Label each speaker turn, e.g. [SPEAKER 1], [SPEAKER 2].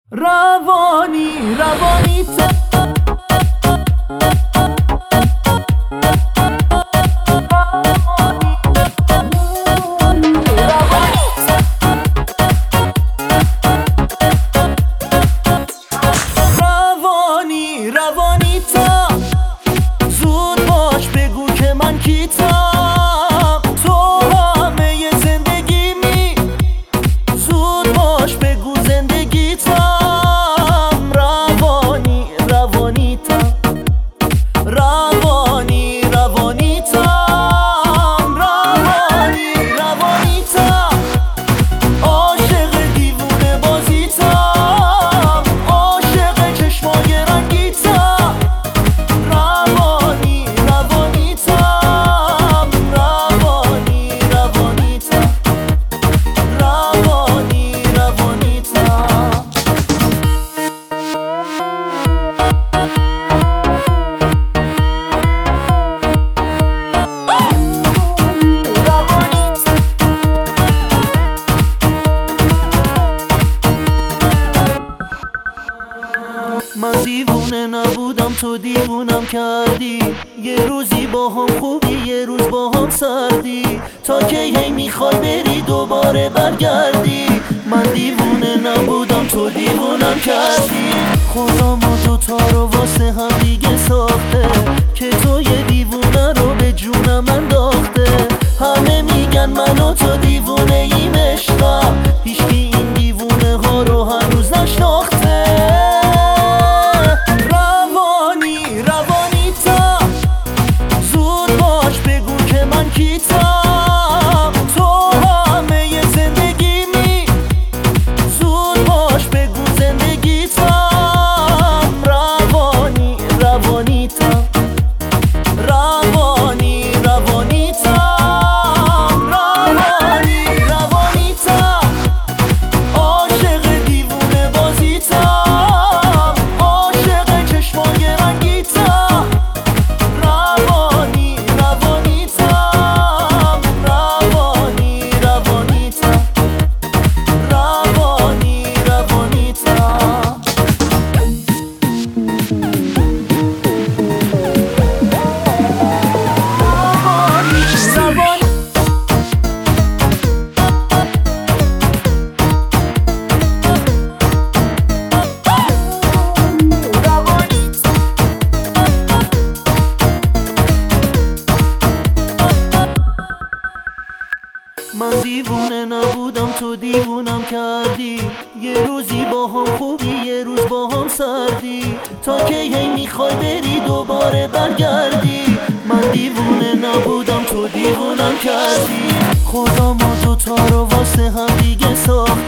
[SPEAKER 1] روانی تا زود باش بگو که من کیتم، تو همه زندگیمی. زود باش بگو زندگیتم. روانی تا روانی تا عاشق دیوونه بازیتم، عاشق چشمای رنگیتم. روانی تام، روانی تام، روانی تام. من دیوونه نبودم، تو دیوونم کردی. یه روزی با هم خوبی، یه روز با هم سردی. تا که هی میخوای بری دوباره برگردی. من دیوونه نبودم، تو دیوونم کردی. خدا ما دوتا رو واسه هم دیگه ساخته، که تو یه دیوونه رو به جونم انداخته. همه میگن من و تو دیوونه ایم عشقم، هیچکی این دیوونه ها رو هنوز نشناخته. کیتم، تو همه زندگیمی. زود باش بگو زندگیتم. روانی تام، روانی تام، روانی تام. عاشق دیوونه بازیتم، عاشق چشمای رنگیتم. روانی تام، روانی تام. من دیوونه نبودم، تو دیوونم کردی. یه روزی با هم خوبی، یه روز با هم سردی. تا که هی میخوای بری دوباره برگردی. من دیوونه نبودم، تو دیوونم کردی. خدا ما دوتا رو واسه هم دیگه ساخت،